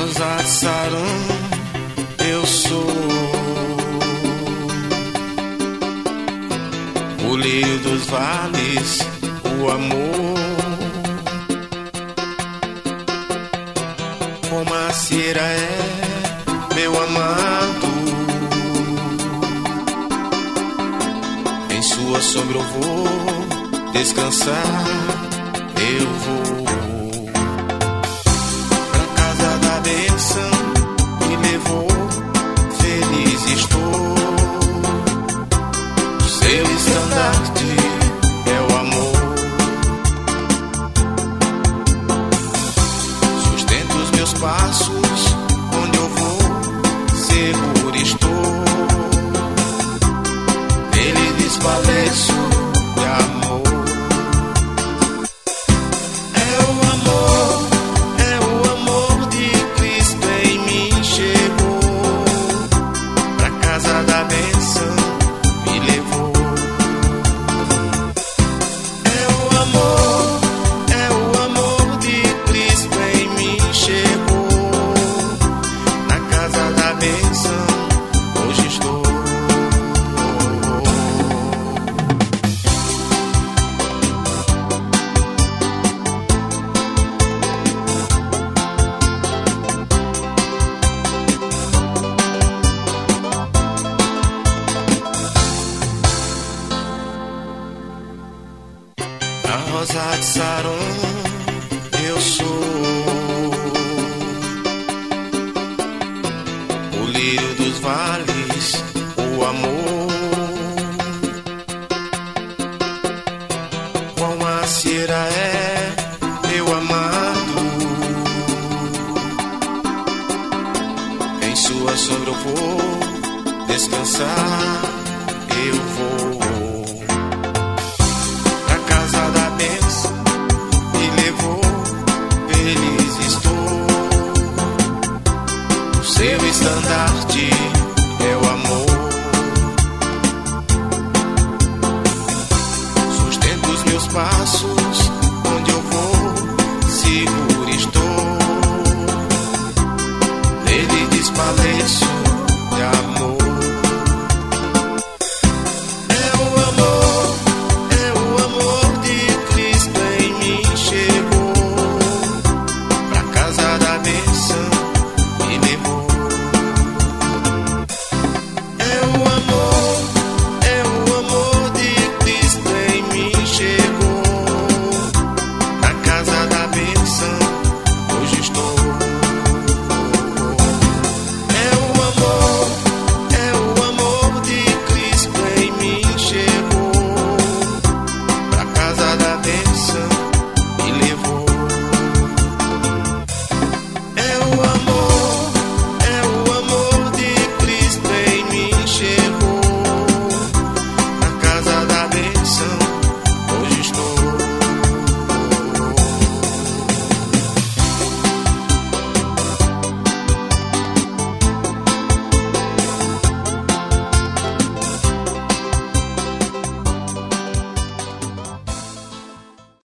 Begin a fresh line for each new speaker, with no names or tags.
rosa de Sarum, eu sou o lírio dos vales, o amor. Como a cera é meu amado, em sua sombra eu vou descansar. Eu vou pra casa da bênção, me levou, feliz estou. Seu estandarte é o amor, sustenta os meus passos, onde eu vou, seguro estou. Nele desfaleço de amor. É o amor de Cristo em mim chegou, pra casa da bênção me levou. É o amor de Cristo em mim chegou, na casa da bênção hoje estou. A rosa de Sarum, eu sou o lírio dos vales, o amor. Quão a cera é meu amado, em sua sombra eu vou descansar. Eu vou pra casa da bênção, me levou, feliz estou. O seu estandarte é o amor, sustenta os meus passos, onde eu vou, sigo